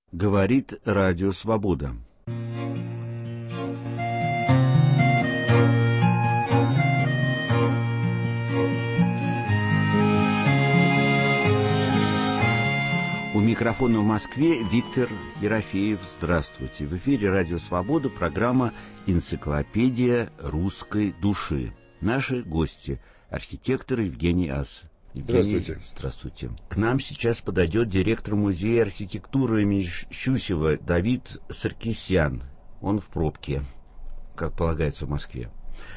Говорит Радио Свобода. У микрофона в Москве Виктор Ерофеев. Здравствуйте. В эфире Радио Свобода, программа «Энциклопедия русской души». Наши гости – архитектор Евгений Ас. Евгений, здравствуйте. К нам сейчас подойдет директор музея архитектуры имени Щусева Давид Саркисян. Он в пробке, как полагается в Москве.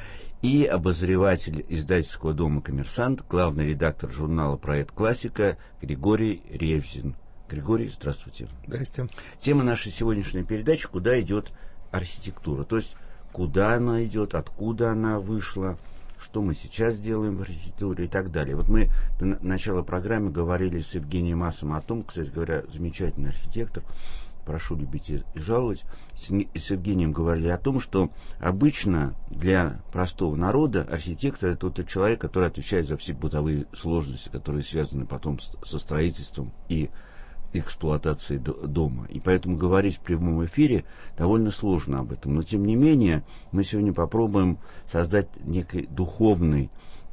И обозреватель издательского дома «Коммерсант», главный редактор журнала «Проект Классика» Григорий Ревзин. Григорий, здравствуйте. Здравствуйте. Тема нашей сегодняшней передачи – куда идет архитектура. То есть, куда она идет, откуда она вышла, что мы сейчас делаем в архитектуре и так далее. Вот мы до начала программы говорили с Евгением Асом о том, кстати говоря, замечательный архитектор, прошу любить и жаловать, с Евгением говорили о том, что обычно для простого народа архитектор – это тот человек, который отвечает за все бытовые сложности, которые связаны потом со строительством и эксплуатацией дома. И поэтому говорить в прямом эфире довольно сложно об этом. Но, тем не менее, мы сегодня попробуем создать некий духовный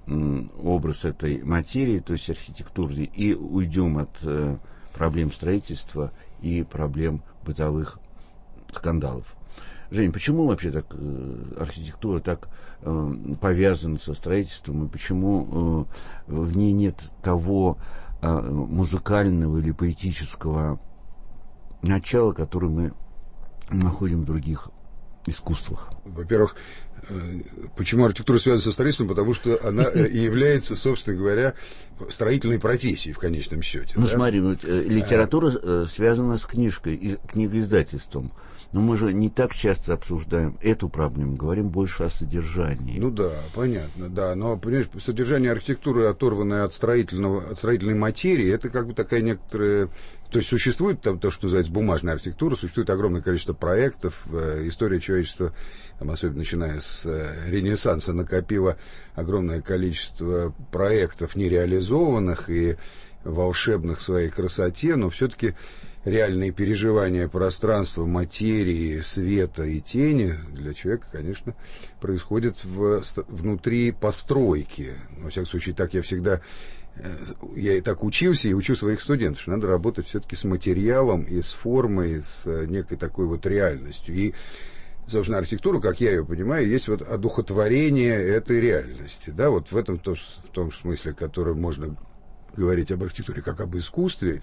образ этой материи, то есть архитектуры, и уйдем от проблем строительства и проблем бытовых скандалов. Жень, почему вообще так архитектура так повязана со строительством, и почему в ней нет того музыкального или поэтического начала, которое мы находим в других искусствах? Во-первых, почему архитектура связана со строительством? Потому что она является, собственно говоря, строительной профессией в конечном счете. Ну, да? Смотри, литература связана с книжкой, книгоиздательством. Но мы же не так часто обсуждаем эту проблему, говорим больше о содержании. Ну да, понятно, да. Но, понимаешь, содержание архитектуры, оторванное от строительной материи, это как бы такая некоторая... То есть существует там то, что называется бумажная архитектура, существует огромное количество проектов. История человечества, там, особенно начиная с Ренессанса, накопила огромное количество проектов нереализованных и волшебных в своей красоте, но все-таки реальные переживания пространства, материи, света и тени для человека, конечно, происходят внутри постройки. Во всяком случае, так я и так учился и учу своих студентов, что надо работать все-таки с материалом и с формой, с некой такой вот реальностью. И, собственно, архитектура, как я ее понимаю, есть вот одухотворение этой реальности. Да, вот в том смысле, который можно говорить об архитектуре как об искусстве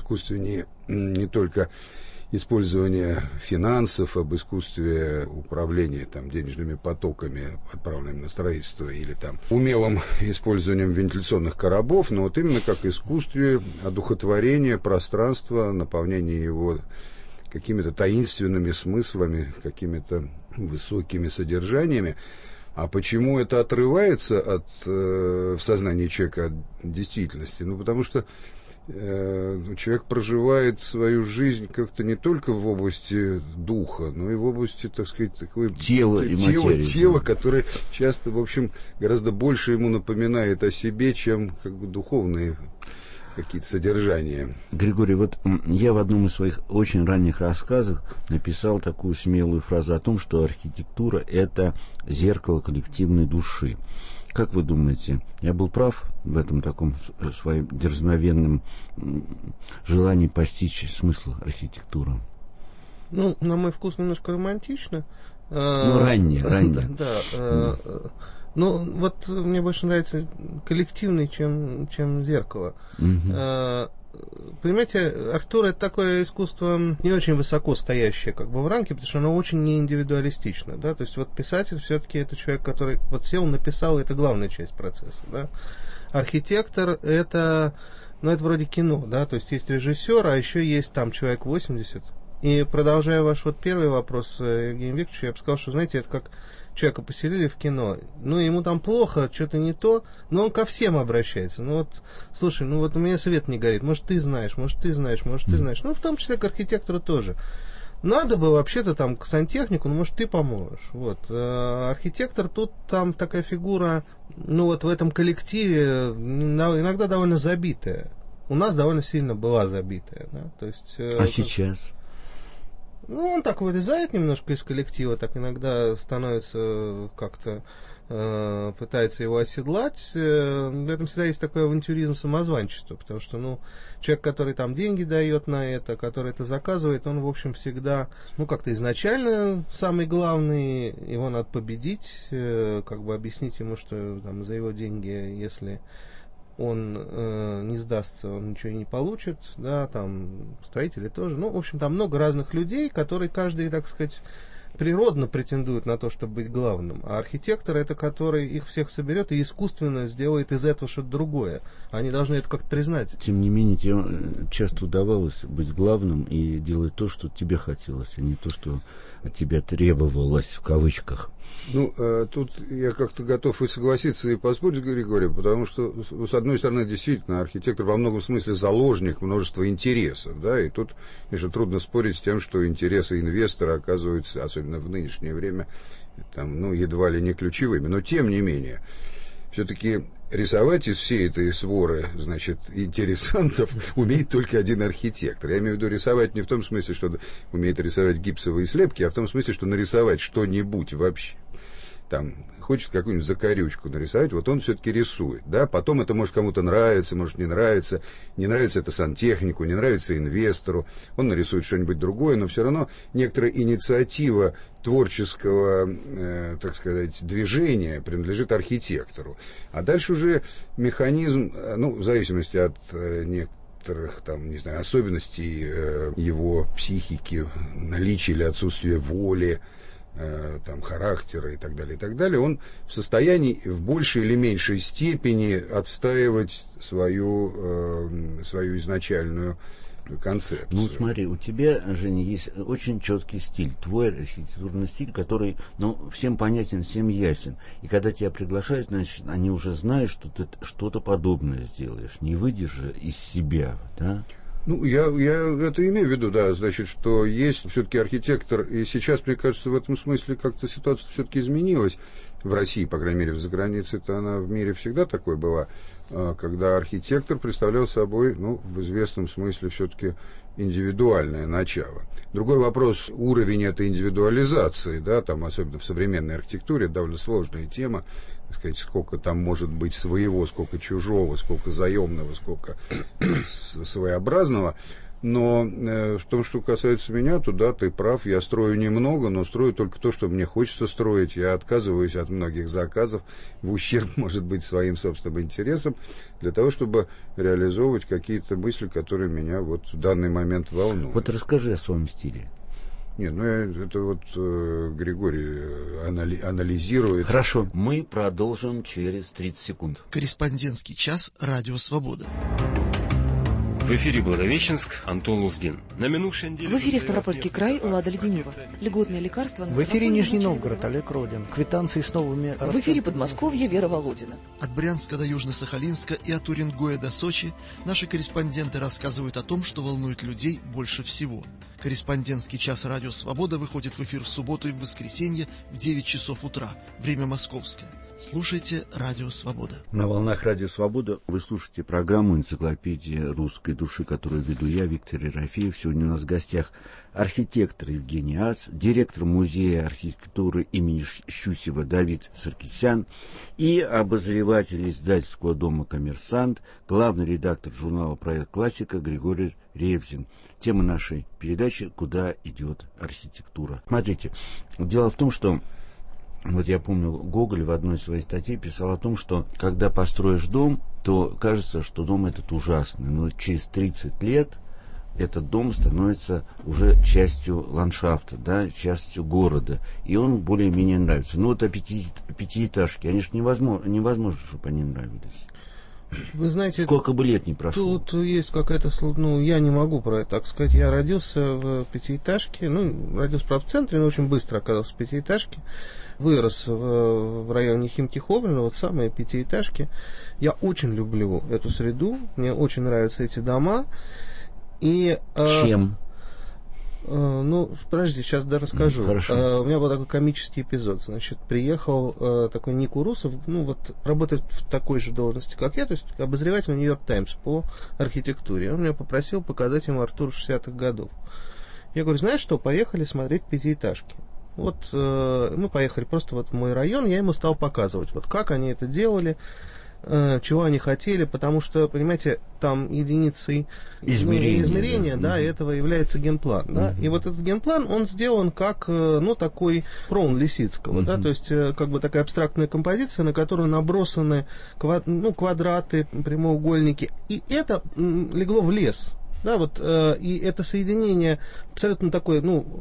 не только использования финансов, об искусстве управления там, денежными потоками, отправленными на строительство, или там умелым использованием вентиляционных коробов, но вот именно как искусстве одухотворения пространства, наполнения его какими-то таинственными смыслами, какими-то высокими содержаниями. А почему это отрывается в сознании человека от действительности? Ну, потому что человек проживает свою жизнь как-то не только в области духа, но и в области, так сказать, такой тела, которое часто, в общем, гораздо больше ему напоминает о себе, чем как бы духовные какие-то содержания. Григорий, вот я в одном из своих очень ранних рассказов написал такую смелую фразу о том, что архитектура – это зеркало коллективной души. Как вы думаете, я был прав в этом таком своем дерзновенном желании постичь смысл архитектуры? Ну, на мой вкус, немножко романтично. Ну, ранее. Да. Ну, вот мне больше нравится коллективный, чем зеркало. Понимаете, архитектура — это такое искусство не очень высоко стоящее как бы в рамке, потому что оно очень неиндивидуалистично, да, то есть вот писатель все-таки это человек, который вот сел, написал, это главная часть процесса, да. Архитектор — это, ну, это вроде кино, да, то есть есть режиссер, а еще есть там человек 80. И продолжая ваш вот первый вопрос, Евгений Викторович, я бы сказал, что, знаете, это как человека поселили в кино, ну, ему там плохо, что-то не то, но он ко всем обращается. Ну, вот, слушай, ну, вот у меня свет не горит, может, ты знаешь, может, ты знаешь, может, ты знаешь. Ну, в том числе к архитектору тоже. Надо бы вообще-то там к сантехнику, ну, может, ты поможешь. Вот. Архитектор тут там такая фигура, ну, вот в этом коллективе иногда довольно забитая. У нас довольно сильно была забитая. Да? То есть, а сейчас? Ну, он так вылезает немножко из коллектива, так иногда становится как-то, пытается его оседлать. В этом всегда есть такой авантюризм, самозванчество, потому что, ну, человек, который там деньги дает на это, который это заказывает, он, в общем, всегда, ну, как-то изначально самый главный, его надо победить, как бы объяснить ему, что там за его деньги, если он не сдастся, он ничего не получит, да, там строители тоже. Ну, в общем, там много разных людей, которые каждый, так сказать, природно претендует на то, чтобы быть главным. А архитектор — это который их всех соберет и искусственно сделает из этого что-то другое. Они должны это как-то признать. Тем не менее, тебе часто удавалось быть главным и делать то, что тебе хотелось, а не то, что от тебя требовалось, в кавычках. Ну, тут я как-то готов и согласиться, и поспорить с Григорием, потому что, с одной стороны, действительно, архитектор во многом смысле заложник множества интересов, да, и тут, конечно, трудно спорить с тем, что интересы инвестора оказываются, особенно в нынешнее время, там, ну, едва ли не ключевыми, но тем не менее, все-таки рисовать из всей этой своры, значит, интересантов умеет только один архитектор. Я имею в виду рисовать не в том смысле, что умеет рисовать гипсовые слепки, а в том смысле, что нарисовать что-нибудь вообще. Там, хочет какую-нибудь закорючку нарисовать, вот он все-таки рисует, да, потом это может кому-то нравиться, может не нравится это сантехнику, не нравится инвестору, он нарисует что-нибудь другое, но все равно некоторая инициатива творческого, так сказать, движения принадлежит архитектору. А дальше уже механизм, ну, в зависимости от некоторых, там, не знаю, особенностей его психики, наличия или отсутствия воли, там, характера и так далее, он в состоянии в большей или меньшей степени отстаивать свою изначальную концепцию. Ну, смотри, у тебя, Женя, есть очень четкий стиль, твой архитектурный стиль, который, ну, всем понятен, всем ясен. И когда тебя приглашают, значит, они уже знают, что ты что-то подобное сделаешь. Не выйдешь же из себя, да? Ну, я это имею в виду, да, значит, что есть все-таки архитектор, и сейчас, мне кажется, в этом смысле как-то ситуация все-таки изменилась в России, по крайней мере, за границей-то она в мире всегда такой была, когда архитектор представлял собой, ну, в известном смысле все-таки индивидуальное начало. Другой вопрос, уровень этой индивидуализации, да, там, особенно в современной архитектуре, довольно сложная тема, так сказать, сколько там может быть своего, сколько чужого, сколько заемного, сколько своеобразного. Но в том, что касается меня, то да, ты прав, я строю немного, но строю только то, что мне хочется строить. Я отказываюсь от многих заказов в ущерб, может быть, своим собственным интересам, для того, чтобы реализовывать какие-то мысли, которые меня вот в данный момент волнуют. Вот расскажи о своем стиле. Нет, ну это вот Григорий анализирует. Хорошо, мы продолжим через 30 секунд. Корреспондентский час «Радио Свобода». В эфире Благовещенск, Антон Луздин. На минувшей неделе... В эфире Ставропольский край, Лада Леденева. Льготные лекарства... В эфире Нижний Новгород, Олег Родин. Квитанции с новыми... В эфире Подмосковье, Вера Володина. От Брянска до Южно-Сахалинска и от Уренгоя до Сочи наши корреспонденты рассказывают о том, что волнует людей больше всего. Корреспондентский час «Радио Свобода» выходит в эфир в субботу и в воскресенье в 9 часов утра. Время московское. Слушайте «Радио Свобода». На волнах «Радио Свобода» вы слушаете программу «Энциклопедия русской души», которую веду я, Виктор Ерофеев. Сегодня у нас в гостях архитектор Евгений Ац, директор музея архитектуры имени Щусева Давид Саркисян и обозреватель издательского дома «Коммерсант», главный редактор журнала «Проект Классика» Григорий Ревзин. Тема нашей передачи «Куда идет архитектура?». Смотрите, дело в том, что вот я помню, Гоголь в одной своей статье писал о том, что когда построишь дом, то кажется, что дом этот ужасный, но через 30 лет этот дом становится уже частью ландшафта, да, частью города, и он более-менее нравится. Ну вот пятиэтажки, они же невозможно, чтобы они нравились. Вы знаете, сколько бы лет не прошло. Тут есть какая-то, ну, я не могу про это так сказать. Я родился в пятиэтажке, ну, родился, правда, в центре, но очень быстро оказался в пятиэтажке. Вырос в районе Химки-Ховрина, вот самые пятиэтажки. Я очень люблю эту среду, мне очень нравятся эти дома. И, чем? Ну, подожди, сейчас расскажу. Хорошо. У меня был такой комический эпизод. Значит, приехал такой Ник Урусов, ну, вот, работает в такой же должности, как я, то есть обозреватель Нью-Йорк Таймс по архитектуре. Он меня попросил показать ему Артур 60-х годов. Я говорю, знаешь что, поехали смотреть пятиэтажки. Вот мы поехали просто вот в мой район, я ему стал показывать, вот как они это делали, чего они хотели, потому что, понимаете, там единицей измерения, да, этого является генплан, да, и вот этот генплан, он сделан как, такой прон Лисицкого, да, то есть, как бы такая абстрактная композиция, на которую набросаны квадраты, прямоугольники, и это легло в лес. Да, вот, и это соединение абсолютно такое,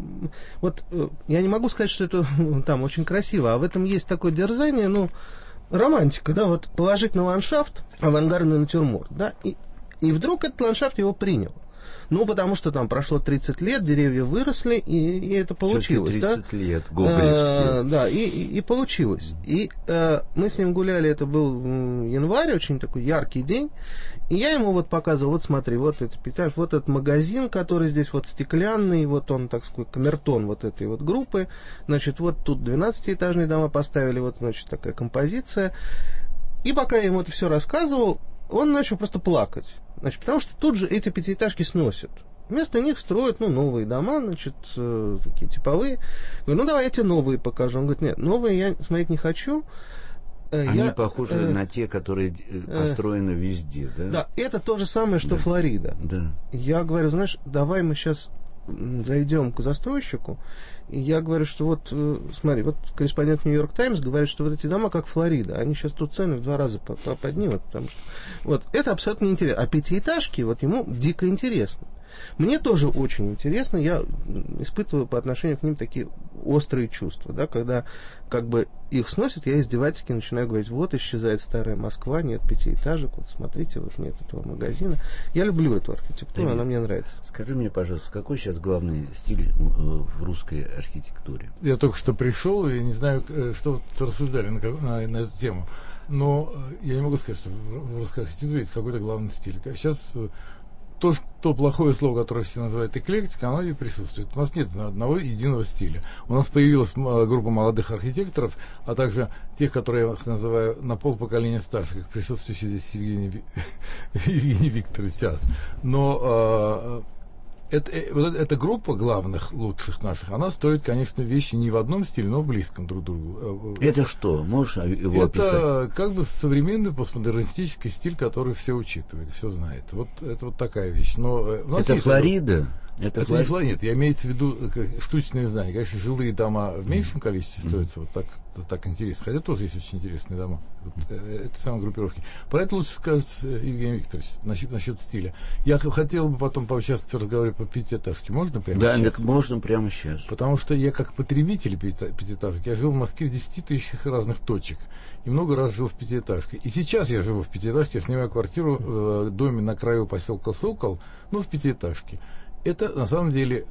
я не могу сказать, что это там очень красиво, а в этом есть такое дерзание, романтика, да, вот положить на ландшафт авангардный натюрморт, да, и вдруг этот ландшафт его принял. Потому что там прошло 30 лет, деревья выросли, и это получилось. 30 лет, гоголевские. Да, и получилось. И мы с ним гуляли, это был январь, очень такой яркий день, и я ему вот показывал, вот смотри, вот это пятиэтаж, вот этот магазин, который здесь вот стеклянный, вот он, так сказать, камертон вот этой вот группы, значит, вот тут 12-этажные дома поставили, вот, значит, такая композиция. И пока я ему это все рассказывал, он начал просто плакать. Значит, потому что тут же эти пятиэтажки сносят. Вместо них строят, новые дома, значит, такие типовые. Я говорю, давай я тебе новые покажу. Он говорит, нет, новые я смотреть не хочу. Они похожи на те, которые построены везде, да? Да, это то же самое, что Флорида. Да. Я говорю, знаешь, давай мы сейчас зайдем к застройщику, и я говорю, что вот, смотри, вот корреспондент Нью-Йорк Таймс говорит, что вот эти дома как Флорида, они сейчас тут цены в 2 раза поднимут, потому что вот это абсолютно неинтересно. А пятиэтажки, вот ему дико интересно. Мне тоже очень интересно, я испытываю по отношению к ним такие острые чувства, да, когда как бы их сносят, я издевательски начинаю говорить, вот исчезает старая Москва, нет пятиэтажек, вот смотрите, вот нет этого магазина. Я люблю эту архитектуру, она мне нравится. Скажи мне, пожалуйста, какой сейчас главный стиль в русской архитектуре? Я только что пришел и не знаю, что рассуждали на эту тему, но я не могу сказать, что в русской архитектуре есть какой-то главный стиль. Сейчас то плохое слово, которое все называют эклектика, оно и присутствует. У нас нет одного единого стиля. У нас появилась группа молодых архитекторов, а также тех, которые я называю на полпоколения старше, как присутствующий здесь Евгений Викторович сейчас. Но эта группа главных, лучших наших, она строит, конечно, вещи не в одном стиле, но в близком друг другу. Это что? Можешь его описать? Это как бы современный постмодернистический стиль, который все учитывает, все знает. Вот это вот такая вещь. Но это Флорида? Это не Флорида. Нет, я имею в виду штучные здания. Конечно, жилые дома в меньшем количестве строятся вот так интересно. Хотя тоже есть очень интересные дома. Вот, это самые группировки. Про это лучше скажет Евгений Викторович насчет стиля. Я хотел бы потом поучаствовать в разговоре по пятиэтажке. Можно прямо сейчас? Да, так можно прямо сейчас. Потому что я как потребитель пятиэтажек, я жил в Москве в 10 тысячах разных точек. И много раз жил в пятиэтажке. И сейчас я живу в пятиэтажке, я снимаю квартиру в доме на краю поселка Сокол, в пятиэтажке. Это, на самом деле,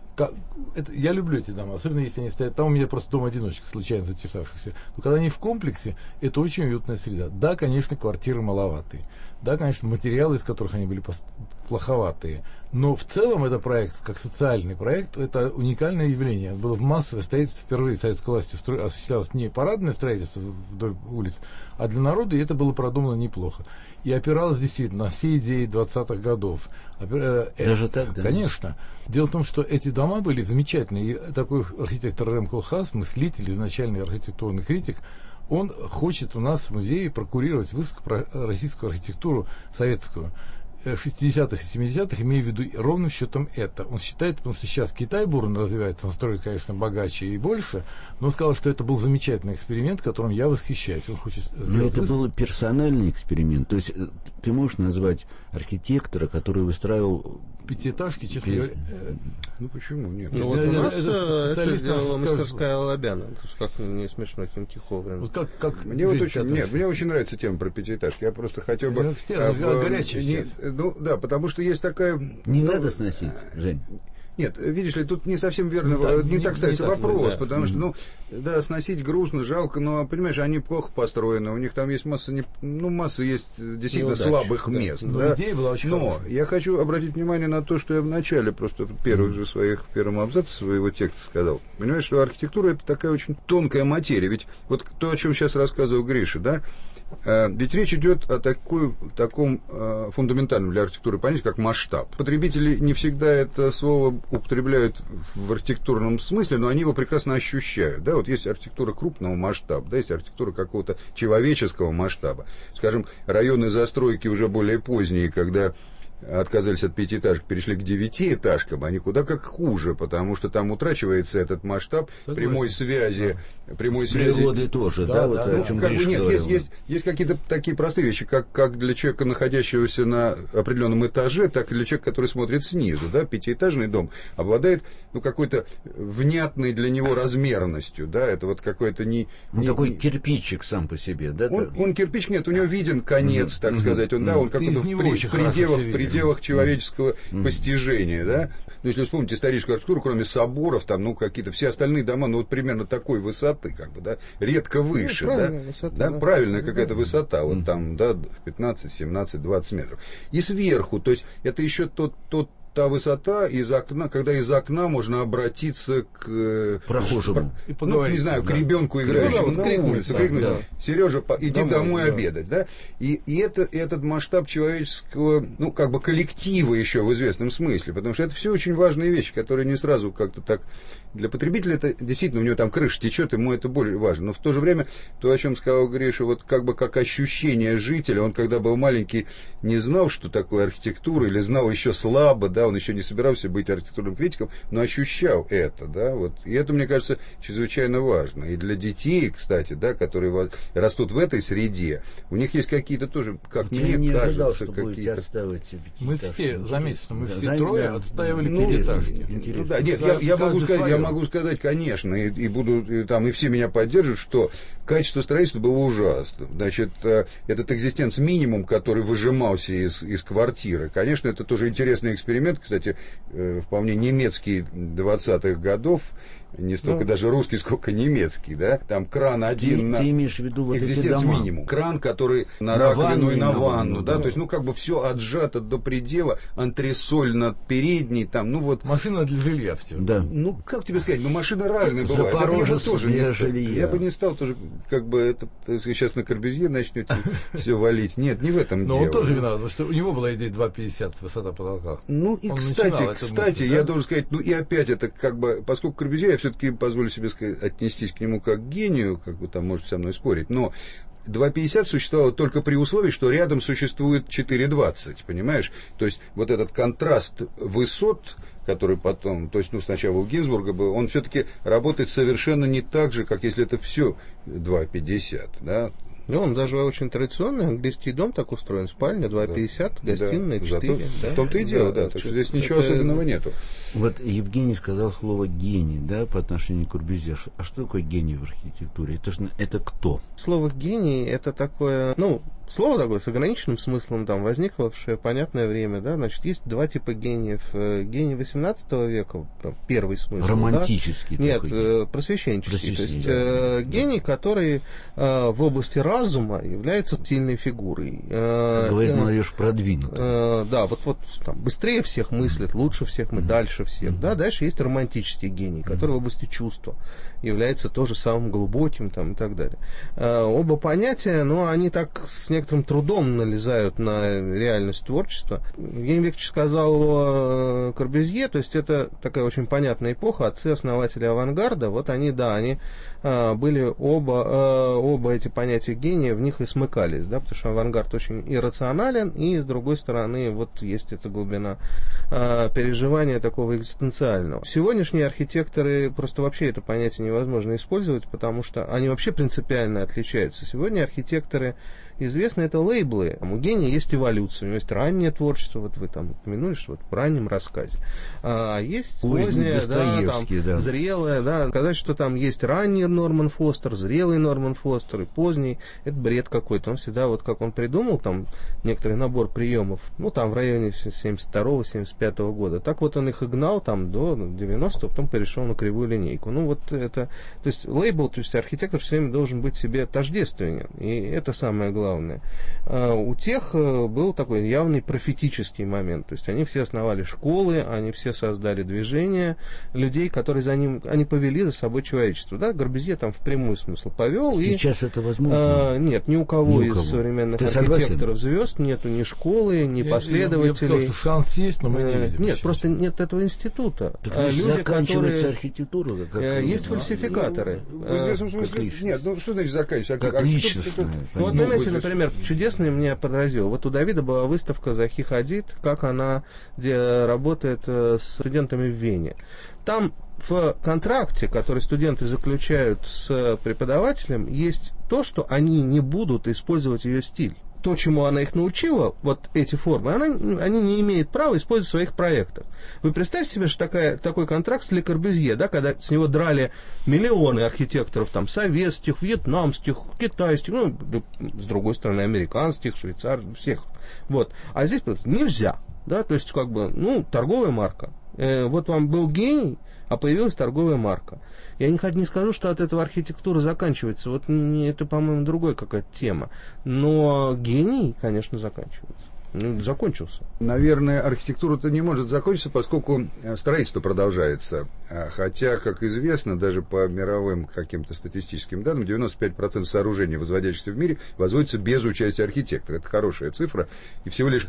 я люблю эти дома, особенно если они стоят. Там у меня просто дом-одиночка, случайно затесавшихся. Но когда они в комплексе, это очень уютная среда. Да, конечно, квартиры маловатые. Да, конечно, материалы, из которых они были плоховатые. Но в целом это проект, как социальный проект, это уникальное явление. Было в массовое строительство впервые советской властью осуществлялось не парадное строительство вдоль улиц, а для народа, и это было продумано неплохо. И опиралось действительно на все идеи 20-х годов. Даже так, да? Конечно. Дело в том, что эти дома были замечательные. И такой архитектор Рэм Колхас, мыслитель, изначальный архитектурный критик, он хочет у нас в музее прокурировать высокороссийскую архитектуру советскую 60-х и 70-х, имея в виду ровным счетом это. Он считает, потому что сейчас Китай бурно развивается, он строит, конечно, богаче и больше, но он сказал, что это был замечательный эксперимент, которым я восхищаюсь. Он хочет но это был персональный эксперимент. То есть ты можешь назвать архитектора, который выстраивал пятиэтажки, честно говоря. Почему? Нет. У нас это сделала мастерская Алабяна. Как не смешно, Тинтиховрин. Вот как мне очень нравится тема про пятиэтажки. Я просто хотел бы... Все горячие сейчас. Да, потому что есть такая... Не надо сносить, Жень. Нет, видишь ли, тут не совсем верно, не так ставится вопрос, потому что, сносить грустно, жалко, но, понимаешь, они плохо построены, у них там есть масса есть действительно слабых мест. Да? Идея была очень но я хочу обратить внимание на то, что я в начале, просто в первом абзаце своего текста сказал. Понимаешь, что архитектура — это такая очень тонкая материя, ведь вот то, о чем сейчас рассказывал Гриша, да, Ведь речь идет о таком фундаментальном для архитектуры понятии, как масштаб. Потребители не всегда это слово употребляют в архитектурном смысле, но они его прекрасно ощущают. Да? Вот есть архитектура крупного масштаба, да, есть архитектура какого-то человеческого масштаба. Скажем, районы застройки уже более поздние, когда отказались от 5-этажек, перешли к 9-этажкам, они куда как хуже, потому что там утрачивается этот масштаб прямой связи. Природой тоже, да, вот о чем Гриша говорил. Есть какие-то такие простые вещи, как для человека, находящегося на определенном этаже, так и для человека, который смотрит снизу. Да? 5-этажный дом обладает какой-то внятной для него размерностью. Да? Это вот какой-то такой кирпичик сам по себе. Да? Он кирпич, нет, у него виден конец, так сказать. Он какой-то в пределах человеческого постижения. Да? Ну, если вспомнить историческую архитектуру, кроме соборов, там, какие-то все остальные дома, вот примерно такой высоты, да, редко выше, правильная какая-то высота, вот там, 15, 17, 20 метров. И сверху, то есть это еще та высота из окна, когда из окна можно обратиться к прохожему. К ребенку, играющему на улице, крикнуть: Сережа, иди домой обедать. Да? И этот масштаб человеческого, коллектива еще в известном смысле, потому что это все очень важные вещи, которые не сразу как-то так. Для потребителя это действительно, у него там крыша течет, ему это более важно. Но в то же время, то, о чем сказал Гриша, вот как ощущение жителя, он когда был маленький, не знал, что такое архитектура, или знал еще слабо, да, он еще не собирался быть архитектурным критиком, но ощущал это, да, вот. И это, мне кажется, чрезвычайно важно. И для детей, кстати, да, которые растут в этой среде, у них есть какие-то тоже, как мне кажется, какие-то... Мы все, заметьте, мы все трое отстаивали пятиэтажки. Да, нет, я могу сказать, конечно, и буду там, и все меня поддержат, что качество строительства было ужасно. Значит, этот экзистенц-минимум, который выжимался из квартиры, конечно, это тоже интересный эксперимент, кстати, вполне немецкий 20-х годов, не столько даже русский, сколько немецкий, да? Там кран один ты имеешь в виду вот экзистенц-минимум. Кран, который на раковину и на ванну, да? То есть, все отжато до предела, антресоль над передней, там, Машина для жилья все. Да. Как тебе сказать, машины разные бывают. Запорожец для жилья. Я бы не стал тоже, сейчас на Корбюзье начнете все валить. Нет, не в этом дело. Но он тоже виноват, потому что у него была идея 2,50 высота потолка. Кстати, я должен сказать, и опять это поскольку Корбюзье, я все-таки позволю себе отнестись к нему как к гению, там можете со мной спорить, но 2,50 существовало только при условии, что рядом существует 4,20, понимаешь? То есть вот этот контраст высот, который потом, то есть сначала у Гинзбурга был, он все-таки работает совершенно не так же, как если это все 2,50, да? Он даже очень традиционный английский дом так устроен. Спальня 2,50, гостиная 4. В том-то и дело, да. Так что здесь ничего особенного нету. Вот Евгений сказал слово «гений», да, по отношению к Корбюзье. А что такое гений в архитектуре? Это кто? Слово «гений» — это такое, слово такое с ограниченным смыслом, там, возникшее в понятное время, да, значит, есть два типа гениев. Гений 18 века, первый смысл. Романтический. Да? Нет, просвещенческий. То есть гений, который в области разума является сильной фигурой. Как говорит молодежь, продвинутый. Да, там, быстрее всех мыслит, лучше всех дальше всех. Да? Дальше есть романтический гений, который в области чувства является тоже самым глубоким там, и так далее. Оба понятия, они так с некоторым трудом налезают на реальность творчества. Евгений Викторович сказал о Корбюзье, то есть это такая очень понятная эпоха, отцы-основатели авангарда, они были оба эти понятия гения, в них и смыкались, да, потому что авангард очень иррационален, и с другой стороны есть эта глубина переживания такого экзистенциального. Сегодняшние архитекторы просто вообще это понятие невозможно использовать, потому что они вообще принципиально отличаются. Сегодня архитекторы известны, это лейблы. У гения есть эволюция, у него есть раннее творчество, вы там упомянули, что в раннем рассказе. А есть позднее, зрелое, да, сказать, что там есть ранний Норман Фостер, зрелый Норман Фостер и поздний, это бред какой-то. Он всегда, как он придумал там некоторый набор приемов, там в районе 72-75 года, так он их и гнал там до 90-го, потом перешел на кривую линейку. То есть лейбл, то есть архитектор все время должен быть себе тождественен, и это самое главное. главное. У тех был такой явный профетический момент. То есть они все основали школы, они все создали движения людей, которые они повели за собой человечество. Да? Горбюзье там в прямой смысл повел. Сейчас это возможно? Нет, ни у кого из современных архитекторов звезд нету ни школы, ни последователей. Я бы сказал, что шанс есть, но мы не видим. Нет, просто нет этого института. Так люди, заканчивается архитектура. Есть фальсификаторы. В известном смысле, нет, что значит заканчивается? Как личностное. Вот, понимаете, например, чудесный меня поразил. Вот у Давида была выставка «Захи Хадид», как она работает с студентами в Вене. Там в контракте, который студенты заключают с преподавателем, есть то, что они не будут использовать ее стиль. То, чему она их научила, вот эти формы, они не имеют права использовать в своих проектах. Вы представьте себе, что такой контракт с Ле Корбюзье, да, когда с него драли миллионы архитекторов, там, советских, вьетнамских, китайских, ну, с другой стороны, американских, швейцарских, всех. Вот. А здесь нельзя, да, то есть, как бы, торговая марка. Вот вам был гений, а появилась торговая марка. Я не скажу, что от этого архитектура заканчивается. Вот это, по-моему, другая какая-то тема. Но гений, конечно, заканчивается. Закончился. Наверное, архитектура-то не может закончиться, поскольку строительство продолжается. Хотя, как известно, даже по мировым каким-то статистическим данным, 95% сооружений, возводящихся в мире, возводятся без участия архитектора. Это хорошая цифра. И всего лишь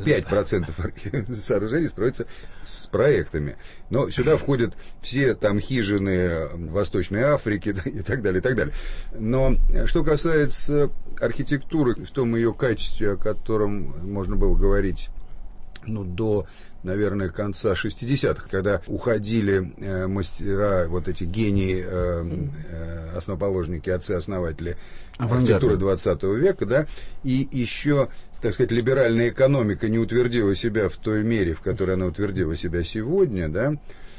5% сооружений строятся с проектами. Но сюда входят все там хижины в Восточной Африке и так далее, и так далее. Но что касается архитектуры в том ее качестве, о котором можно было говорить до, наверное, конца 60-х, когда уходили мастера, вот эти гении, основоположники, отцы-основатели архитектуры 20 века, да, и еще, так сказать, либеральная экономика не утвердила себя в той мере, в которой она утвердила себя сегодня, да.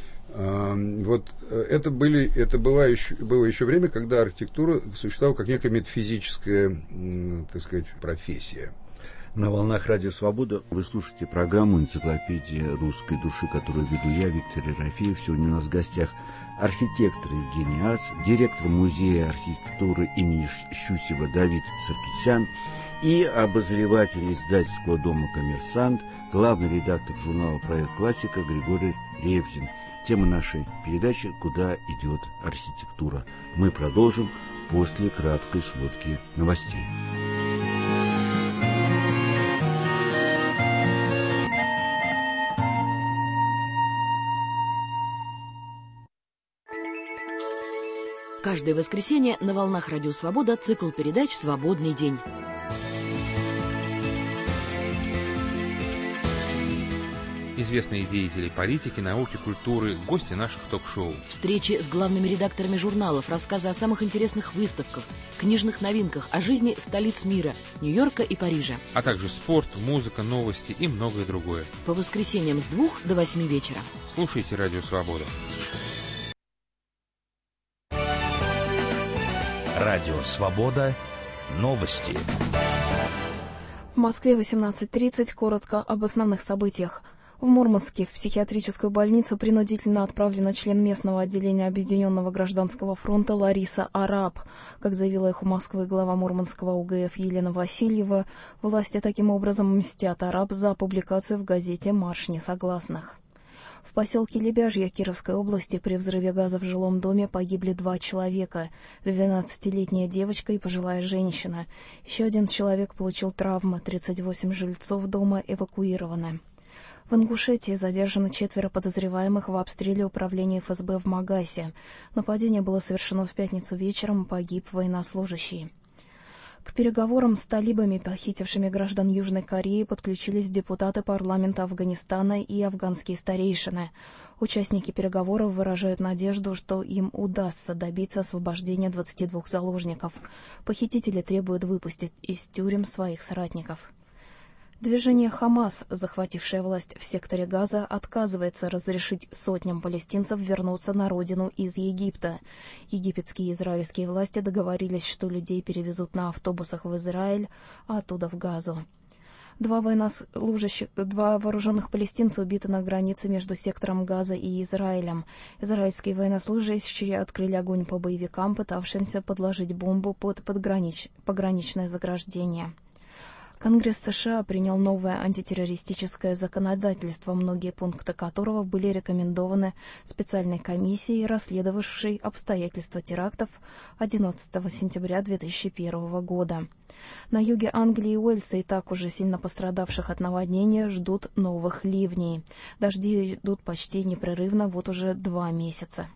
Вот это было еще время, когда архитектура существовала как некая метафизическая, так сказать, профессия. На волнах Радио Свобода вы слушаете программу «Энциклопедия русской души», которую веду я, Виктор Ерофеев. Сегодня у нас в гостях архитектор Евгений Ац, директор музея архитектуры имени Щусева Давид Саркисян и обозреватель издательского дома «Коммерсант», главный редактор журнала «Проект Классика» Григорий Ревзин. Тема нашей передачи «Куда идет архитектура?». Мы продолжим после краткой сводки новостей. Каждое воскресенье на волнах Радио Свобода цикл передач «Свободный день». Известные деятели политики, науки, культуры, гости наших ток-шоу. Встречи с главными редакторами журналов, рассказы о самых интересных выставках, книжных новинках, о жизни столиц мира, Нью-Йорка и Парижа. А также спорт, музыка, новости и многое другое. По воскресеньям с 2 до 8 вечера. Слушайте Радио Свобода. Радио Свобода. Новости. В Москве 18:30. Коротко об основных событиях. В Мурманске в психиатрическую больницу принудительно отправлена член местного отделения Объединенного гражданского фронта Лариса Араб. Как заявила «Эхо Москвы» глава Мурманского УГФ Елена Васильева, власти таким образом мстят Араб за публикацию в газете «Марш несогласных». В поселке Лебяжье Кировской области при взрыве газа в жилом доме погибли 2 человека – 12-летняя девочка и пожилая женщина. Еще 1 человек получил травмы, 38 жильцов дома эвакуированы. В Ингушетии задержано 4 подозреваемых в обстреле управления ФСБ в Магасе. Нападение было совершено в пятницу вечером, погиб военнослужащий. К переговорам с талибами, похитившими граждан Южной Кореи, подключились депутаты парламента Афганистана и афганские старейшины. Участники переговоров выражают надежду, что им удастся добиться освобождения 22 заложников. Похитители требуют выпустить из тюрем своих соратников. Движение «Хамас», захватившее власть в секторе Газа, отказывается разрешить сотням палестинцев вернуться на родину из Египта. Египетские и израильские власти договорились, что людей перевезут на автобусах в Израиль, а оттуда в Газу. 2 вооруженных палестинца убиты на границе между сектором Газа и Израилем. Израильские военнослужащие открыли огонь по боевикам, пытавшимся подложить бомбу под пограничное заграждение. Конгресс США принял новое антитеррористическое законодательство, многие пункты которого были рекомендованы специальной комиссией, расследовавшей обстоятельства терактов 11 сентября 2001 года. На юге Англии и Уэльса, и так уже сильно пострадавших от наводнения, ждут новых ливней. Дожди идут почти непрерывно вот уже 2 месяца.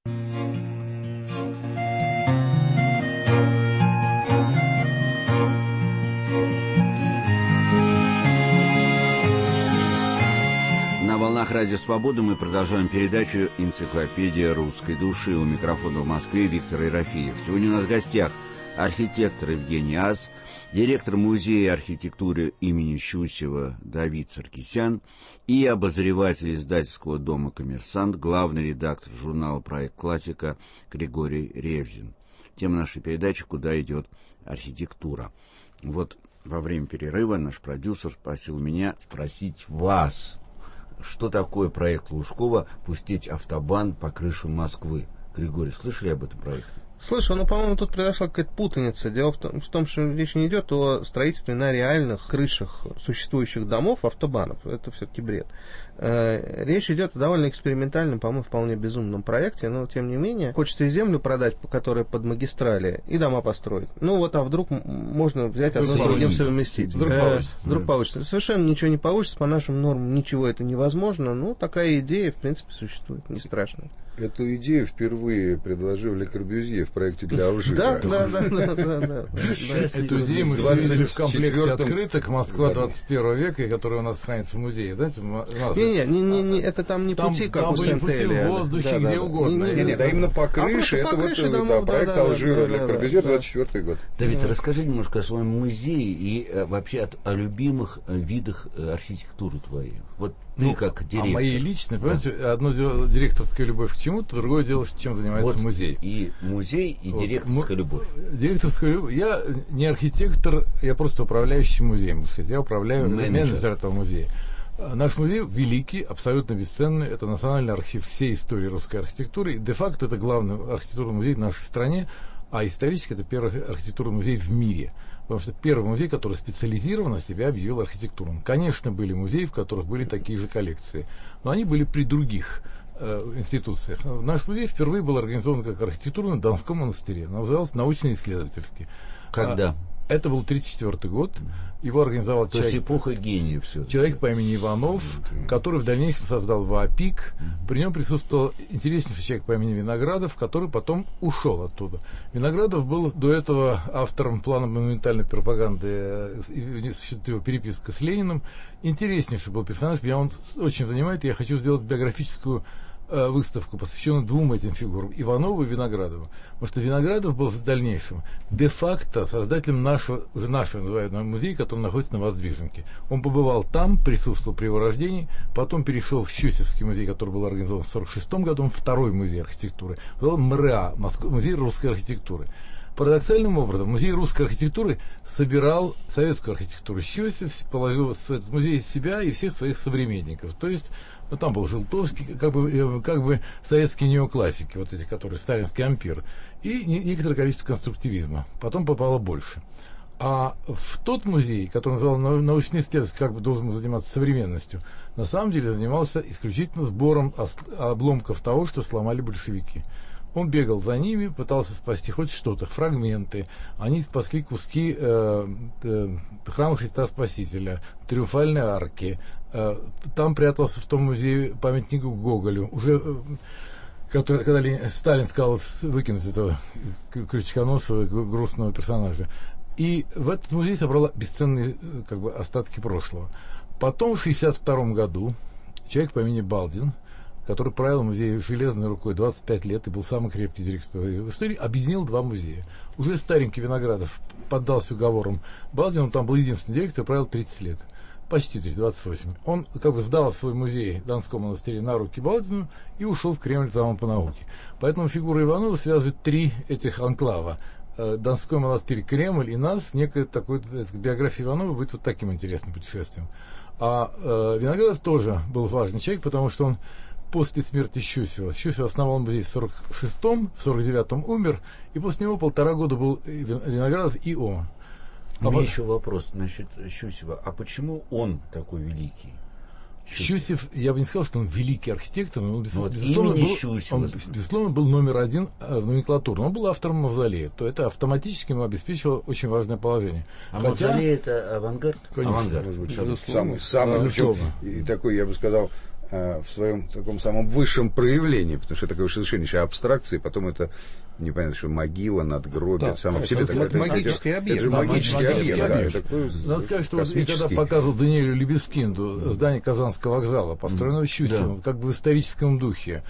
На волнах Радио Свобода мы продолжаем передачу «Энциклопедия русской души». У микрофона в Москве Виктор Ерофеев. Сегодня у нас в гостях архитектор Евгений Ас, директор музея архитектуры имени Щусева Давид Саркисян и обозреватель издательского дома «Коммерсант», главный редактор журнала «Проект Классика» Григорий Ревзин. Тема нашей передачи «Куда идет архитектура?». Вот во время перерыва наш продюсер просил меня спросить вас, что такое проект Лужкова «Пустить автобан по крышам Москвы». Григорий, слышали об этом проекте? Слышал, но, по-моему, тут произошла какая-то путаница. Дело в том, что речь не идет о строительстве на реальных крышах существующих домов автобанов. Это все-таки бред. Речь идет о довольно экспериментальном, по-моему, вполне безумном проекте, но, тем не менее, хочется и землю продать, которая под магистрали, и дома построить. Ну вот, а вдруг можно взять одно с другим совместить? Вдруг получится. Совершенно ничего не получится, по нашим нормам ничего это невозможно. Ну, такая идея, в принципе, существует, не страшно. Эту идею впервые предложил Ле Корбюзье в проекте для Алжира. Да. Эту идею мы видели в комплекте открыток «Москва 21 века», которая у нас хранится в музее. Не, это там не пути, как у Сент-Эля. Там были пути в воздухе, где угодно. Нет, а именно по крыше. Это вот проект Алжира Ле Корбюзье, 24 год. Давид, расскажи немножко о своем музее и вообще о любимых видах архитектуры твоей. Вот ты как директор. А моей личной, понимаете, одно дело директорская любовь к чему-то, другое дело, чем занимается музей. И музей, и директорская любовь. Директорская любовь. Я не архитектор, я просто управляющий музеем, так сказать. Я управляю менеджер этого музея. Наш музей великий, абсолютно бесценный. Это национальный архив всей истории русской архитектуры. И де-факто это главный архитектурный музей в нашей стране, а исторически это первый архитектурный музей в мире. Потому что первый музей, который специализированно себя объявил архитектурным. Конечно, были музеи, в которых были такие же коллекции, но они были при других институциях. Наш музей впервые был организован как архитектурный в Донском монастыре. Назывался научно-исследовательский. Когда? Это был 1934 год. Его организовал эпоха гения все. Человек по имени Иванов, который в дальнейшем создал ВАПИК. При нем присутствовал интереснейший человек по имени Виноградов, который потом ушел оттуда. Виноградов был до этого автором плана монументальной пропаганды, его переписка с Лениным. Интереснейший был персонаж, меня он очень занимает, я хочу сделать биографическую выставку, посвященную двум этим фигурам, Иванову и Виноградову. Потому что Виноградов был в дальнейшем де-факто создателем нашего называемого музея, который находится на Воздвиженке. Он побывал там, присутствовал при его рождении, потом перешел в Щусевский музей, который был организован в 1946 году, он второй музей архитектуры. МРА, музей русской архитектуры. Парадоксальным образом, музей русской архитектуры собирал советскую архитектуру. Щусев положил в этот музей себя и всех своих современников. То есть, там был Желтовский, как бы советские неоклассики, вот эти, которые сталинский ампир, и некоторое количество конструктивизма. Потом попало больше. А в тот музей, который называл научный исследователь, как бы должен заниматься современностью, на самом деле занимался исключительно сбором обломков того, что сломали большевики. Он бегал за ними, пытался спасти хоть что-то, фрагменты. Они спасли куски храма Христа Спасителя, Триумфальной арки. Там прятался в том музее памятник Гоголю. Уже когда Сталин сказал выкинуть этого крючконосого грустного персонажа. И в этот музей собрала бесценные остатки прошлого. Потом в 1962 году человек по имени Балдин, который правил музеем железной рукой 25 лет и был самый крепкий директор в истории, объединил два музея. Уже старенький Виноградов поддался уговорам Балдина, он там был единственный директор, правил 30 лет. Почти 28. Он сдал свой музей в Донском монастыре на руки Балдину и ушел в Кремль замом по науке. Поэтому фигура Иванова связывает три этих анклава. Донской монастырь, Кремль и нас. Некая такой биография Иванова будет вот таким интересным путешествием. А Виноградов тоже был важный человек, потому что он после смерти Щусева основал музей в 46-м, в 49-м умер, и после него 1,5 года был Виноградов и он. У меня еще вопрос насчет Щусева. А почему он такой великий? Щусев, я бы не сказал, что он великий архитектор, но он, безусловно, был номер один в номенклатуре. Он был автором «Мавзолея», то это автоматически ему обеспечило очень важное положение. «Мавзолей» — это авангард? Конечно, авангард. Может быть, самый и такой, я бы сказал, в своем таком самом высшем проявлении, потому что это такая совершеннейшая абстракция, и потом это непонятно, что могила, надгробие, сам по себе это магический объект. Это же магический объект. Надо сказать, что когда показывал Даниэлю Лебескинду здание Казанского вокзала, построенного Щусевым, как бы в историческом духе,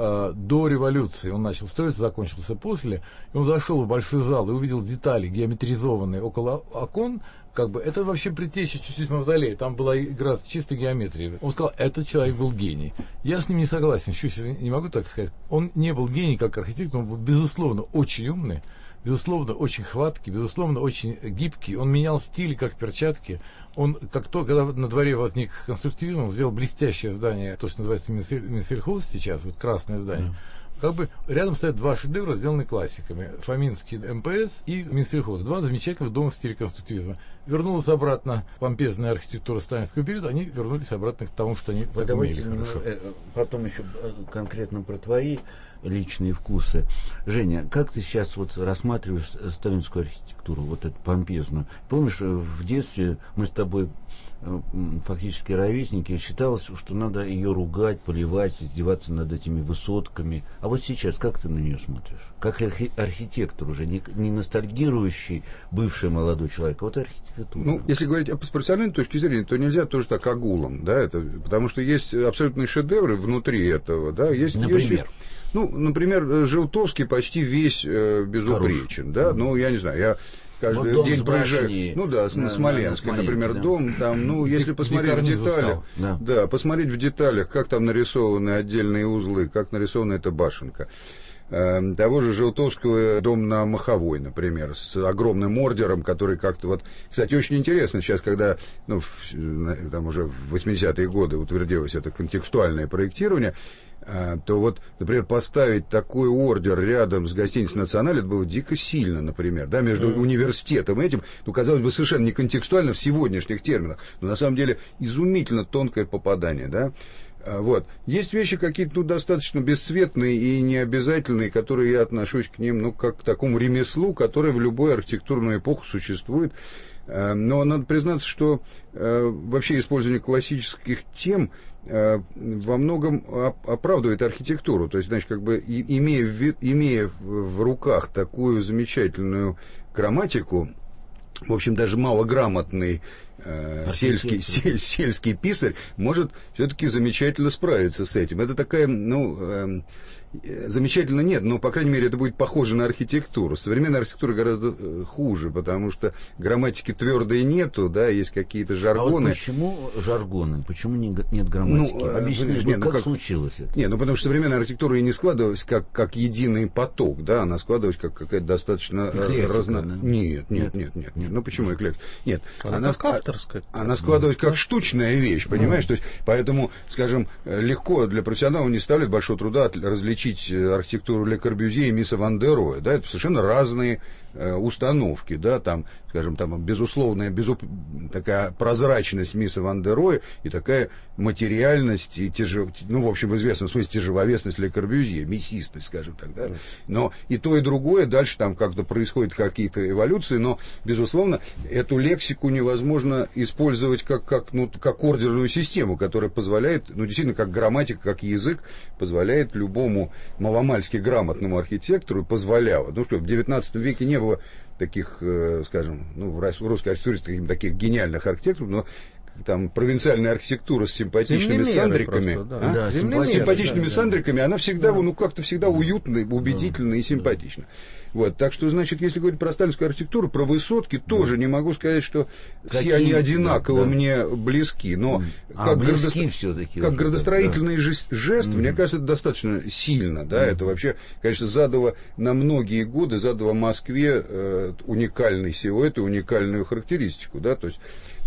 до революции он начал строиться, закончился после, и он зашел в большой зал и увидел детали геометризованные около окон, как бы это вообще предтеча чуть-чуть Мавзолея, там была игра с чистой геометрией. Он сказал, этот человек был гений. Я с ним не согласен, Щусев не могу так сказать. Он не был гений как архитектор, он был, безусловно, очень умный, безусловно, очень хваткий, безусловно, очень гибкий. Он менял стили, как перчатки. Он, когда на дворе возник конструктивизм, он сделал блестящее здание, то, что называется Минсельхоз сейчас, вот красное здание. Как бы рядом стоят два шедевра, сделанные классиками. Фоминский МПС и Минсельхоз. Два замечательных дома в стиле конструктивизма. Вернулась обратно помпезная архитектура сталинского периода, они вернулись обратно к тому, что они умели хорошо. Потом еще конкретно про твои личные вкусы. Женя, как ты сейчас вот рассматриваешь сталинскую архитектуру, вот эту помпезную? Помнишь, в детстве мы с тобой фактически ровесники, считалось, что надо ее ругать, поливать, издеваться над этими высотками. А вот сейчас как ты на нее смотришь? Как архитектор уже, не ностальгирующий бывший молодой человек, а вот архитектура. Ну, если говорить с профессиональной точки зрения, то нельзя тоже так огулом, да, это, потому что есть абсолютные шедевры внутри этого, да, есть... Например? Например, Желтовский почти весь безупречен, да, ну, я не знаю, я... Каждый день проезжаю, на Смоленске, например, дом, там, если посмотреть в деталях, посмотреть в деталях, как там нарисованы отдельные узлы, как нарисована эта башенка. Того же Желтовского дом на Маховой, например, с огромным ордером, который как-то вот... Кстати, очень интересно сейчас, когда, там уже в 80-е годы утвердилось это контекстуальное проектирование, то вот, например, поставить такой ордер рядом с гостиницей «Националь», это было дико сильно, например, да, между университетом и этим, казалось бы, совершенно не контекстуально в сегодняшних терминах, но на самом деле изумительно тонкое попадание, да. Вот. Есть вещи какие-то, достаточно бесцветные и необязательные, которые я отношусь к ним, как к такому ремеслу, которое в любой архитектурную эпоху существует. Но надо признаться, что вообще использование классических тем во многом оправдывает архитектуру. То есть, значит, как бы имея в руках такую замечательную грамматику, в общем, даже малограмотный сельский писарь может все-таки замечательно справиться с этим. Это такая, замечательно нет, но, по крайней мере, это будет похоже на архитектуру. Современная архитектура гораздо хуже, потому что грамматики твердой нету, да, есть какие-то жаргоны. А вот почему жаргоны? Почему нет грамматики? Объясни, как случилось это? Потому что современная архитектура и не складывалась как единый поток, да, она складывалась как какая-то достаточно Нет. Ну, почему эклектика? Нет. Она как авторская. Она складывалась как штучная вещь, понимаешь? То есть, поэтому, скажем, легко для профессионала не составляет большого труда различить архитектуру Ле Корбюзье и Миса Ван де Роя, да, это совершенно разные установки, да, там, скажем, там безусловная такая прозрачность Миса Ван де Роя и такая материальность и в общем, в известном смысле тяжеловесность Ле Корбюзье, мясистость, скажем так, да. Но и то, и другое, дальше там как-то происходят какие-то эволюции, но, безусловно, эту лексику невозможно использовать как ордерную систему, которая позволяет, действительно, как грамматика, как язык, позволяет любому маломальски грамотному архитектору, позволяла. Что в XIX веке не было таких, скажем, в русской архитектуре таких гениальных архитекторов, но там провинциальная архитектура с симпатичными сандриками, с симпатичными сандриками, она всегда, как-то всегда уютная, убедительная и симпатична. Вот, так что, значит, если говорить про сталинскую архитектуру, про высотки, тоже не могу сказать, что все они одинаково мне близки, но как градостроительный жест, мне кажется, это достаточно сильно, да, это вообще, конечно, задало на многие годы, Москве уникальный силуэт и уникальную характеристику, да, то есть,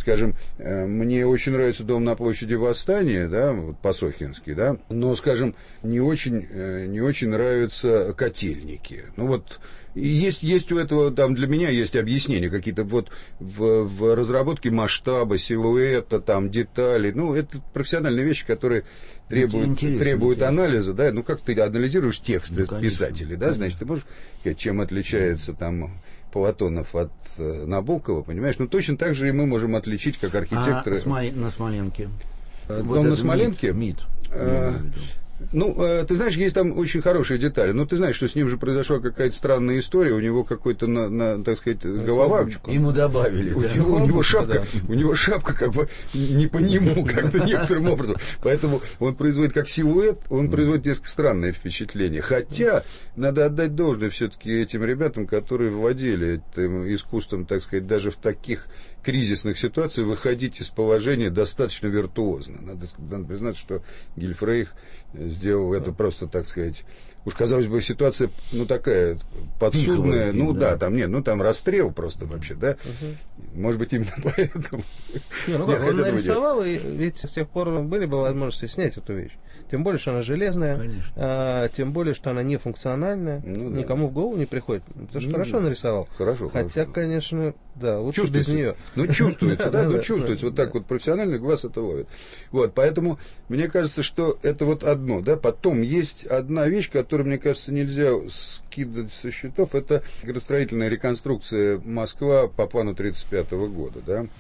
скажем, мне очень нравится дом на площади Восстания, да, вот Пасохинский, да, но, скажем, не очень нравятся котельники. Ну вот есть у этого, там для меня есть объяснения какие-то вот в разработке масштаба, силуэта, там деталей. Ну, это профессиональные вещи, которые требуют анализа, да. Ну, как ты анализируешь тексты писателей, да, значит, ты можешь сказать, чем отличается там Платонов от Набокова, понимаешь? Ну, точно так же и мы можем отличить, как архитекторы. На Смоленке? Дом на Смоленке? МИД. Ну, ты знаешь, есть там очень хорошие детали. Но ты знаешь, что с ним же произошла какая-то странная история. У него какой-то, так сказать, голова... Ему добавили. У него шапка как бы не по нему, как-то некоторым образом. Поэтому он производит как силуэт, он производит несколько странное впечатление. Хотя, надо отдать должное все-таки этим ребятам, которые владели этим искусством, так сказать, даже в таких кризисных ситуациях выходить из положения достаточно виртуозно. Надо признать, что Гильфрейх сделал это просто, так сказать, уж, казалось бы, ситуация, ну, такая подсудная, ну, да, там нет, ну, там расстрел просто вообще, да, может быть, именно поэтому. Не, ну как, он нарисовал, и ведь с тех пор были бы возможности снять эту вещь. Тем более, что она железная, тем более, что она нефункциональная, никому в голову не приходит. Потому что хорошо нарисовал. Хотя, конечно, да, лучше без нее. Ну, чувствуется, да, чувствуется. Вот так вот профессиональный глаз это ловит. Вот, поэтому мне кажется, что это вот одно, да. Потом есть одна вещь, которую, мне кажется, нельзя скидывать со счетов. Это градостроительная реконструкция Москва по плану 1935 года,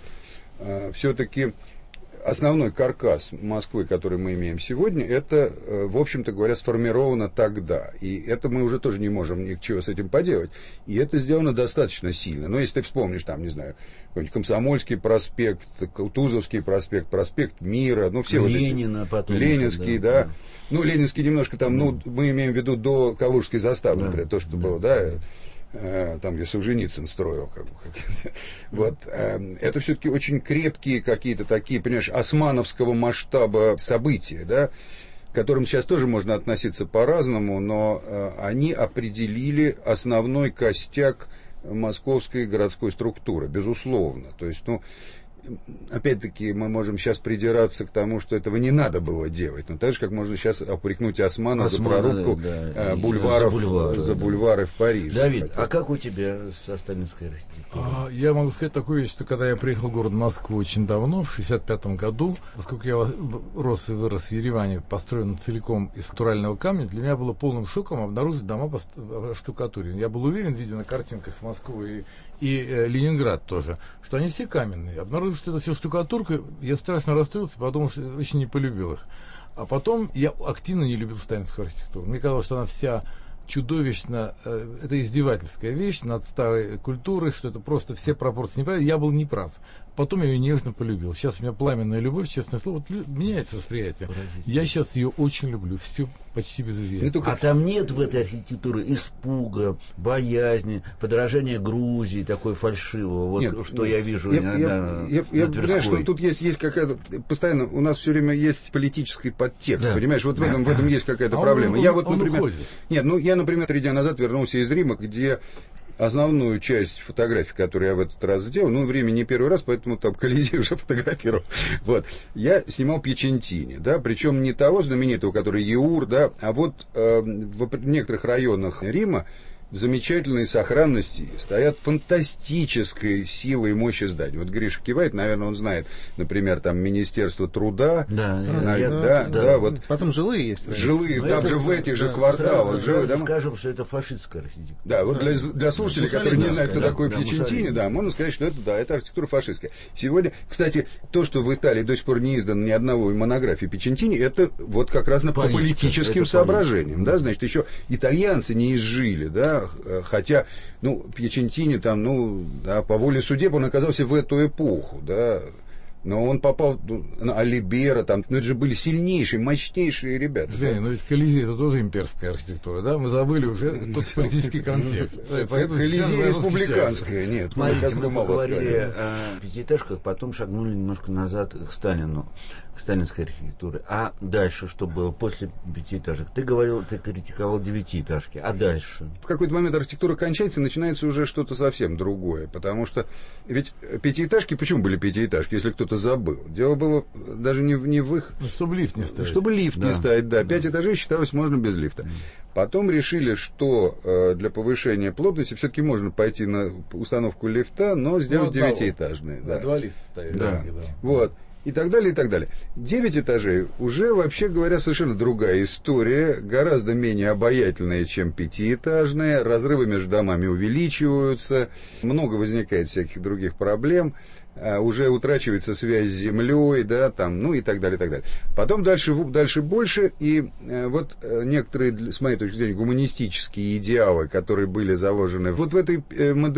да. Все-таки основной каркас Москвы, который мы имеем сегодня, это, в общем-то говоря, сформировано тогда. И это мы уже тоже не можем ничего с этим поделать. И это сделано достаточно сильно. Но если ты вспомнишь, там, не знаю, какой-нибудь Комсомольский проспект, Кутузовский проспект, проспект Мира, ну, все Ленина, вот эти, потом Ленинский, да. Ну, Ленинский немножко там, ну, мы имеем в виду до Калужской заставы, например, то, что было, да, там, где Солженицын строил, вот, это все-таки очень крепкие какие-то такие, понимаешь, османовского масштаба события, да, к которым сейчас тоже можно относиться по-разному, но они определили основной костяк московской городской структуры, безусловно. То есть, ну, опять-таки, мы можем сейчас придираться к тому, что этого не надо было делать. Но так же, как можно сейчас опрекнуть Османа за прорубку бульваров, за бульвары в Париже. Давид, а как у тебя со сталинской архитектурой? Я могу сказать такую вещь, что когда я приехал в город Москву очень давно, в 1965 году, поскольку я рос и вырос в Ереване, построен целиком из натурального камня, для меня было полным шоком обнаружить дома по штукатуре. Я был уверен, видя на картинках Москвы и Ленинград тоже, что они все каменные. Обнаружил, что это все штукатурка, я страшно расстроился, подумал, что очень не полюбил их. А потом я активно не любил сталинскую архитектуру. Мне казалось, что она вся чудовищно, это издевательская вещь над старой культурой, что это просто все пропорции неправильные. Я был неправ. Потом я ее нежно полюбил. Сейчас у меня пламенная любовь, честное слово, меняется восприятие. Я сейчас ее очень люблю, все почти без изъятия. А там нет в этой архитектуре испуга, боязни, подражания Грузии, такой фальшивого, вот нет, что я вижу иногда я понимаю, что тут есть какая-то, постоянно у нас все время есть политический подтекст, да. Понимаешь, вот в этом есть какая-то проблема. Я вот, например, я, например, 3 дня назад вернулся из Рима, где основную часть фотографий, которые я в этот раз сделал, ну, время не первый раз, поэтому там Колизей уже фотографировал. Вот. Я снимал Пьячентини, да, причем не того знаменитого, который Еур, да, а вот в некоторых районах Рима в замечательной сохранности стоят фантастической силы и мощи зданий. Вот Гриша кивает, наверное, он знает, например, там Министерство труда. Да, вот. Потом жилые есть. Жилые, там же в этих же кварталах. Скажем, что это фашистская архитектура. Да, вот для слушателей, которые не знают, кто такой Пьячентини, да, можно сказать, что это архитектура фашистская. Сегодня, кстати, то, что в Италии до сих пор не издано ни одного монографии Пьячентини, это вот как раз по политическим соображениям, да, значит, еще итальянцы не изжили, да, хотя, ну, Пьячентини там, ну, да, по воле судеб он оказался в эту эпоху, да, Но он попал на Алибера, там, ну это же были сильнейшие, мощнейшие ребята. Женя, но ведь Колизей это тоже имперская архитектура, да? Мы забыли уже тот политический контекст. Колизей республиканская, нет. Смотрите, мы поговорили о пятиэтажках, потом шагнули немножко назад к Сталину, к сталинской архитектуре. А дальше что было после пятиэтажек? Ты говорил, ты критиковал девятиэтажки, а дальше? В какой-то момент архитектура кончается, начинается уже что-то совсем другое, потому что ведь пятиэтажки, почему были пятиэтажки, если кто-то забыл? Дело было даже не в их... Чтобы лифт не ставить. Чтобы лифт не ставить, да. 5 этажей считалось можно без лифта. Потом решили, что для повышения плотности все-таки можно пойти на установку лифта, но сделать девятиэтажные. Да. Два лифта ставили. Да. Вот. И так далее, и так далее. 9 этажей уже, вообще говоря, совершенно другая история, гораздо менее обаятельная, чем пятиэтажная. Разрывы между домами увеличиваются, много возникает всяких других проблем. Уже утрачивается связь с землей, да, там, ну и так далее, и так далее. Потом дальше больше, и вот некоторые, с моей точки зрения, гуманистические идеалы, которые были заложены вот в этой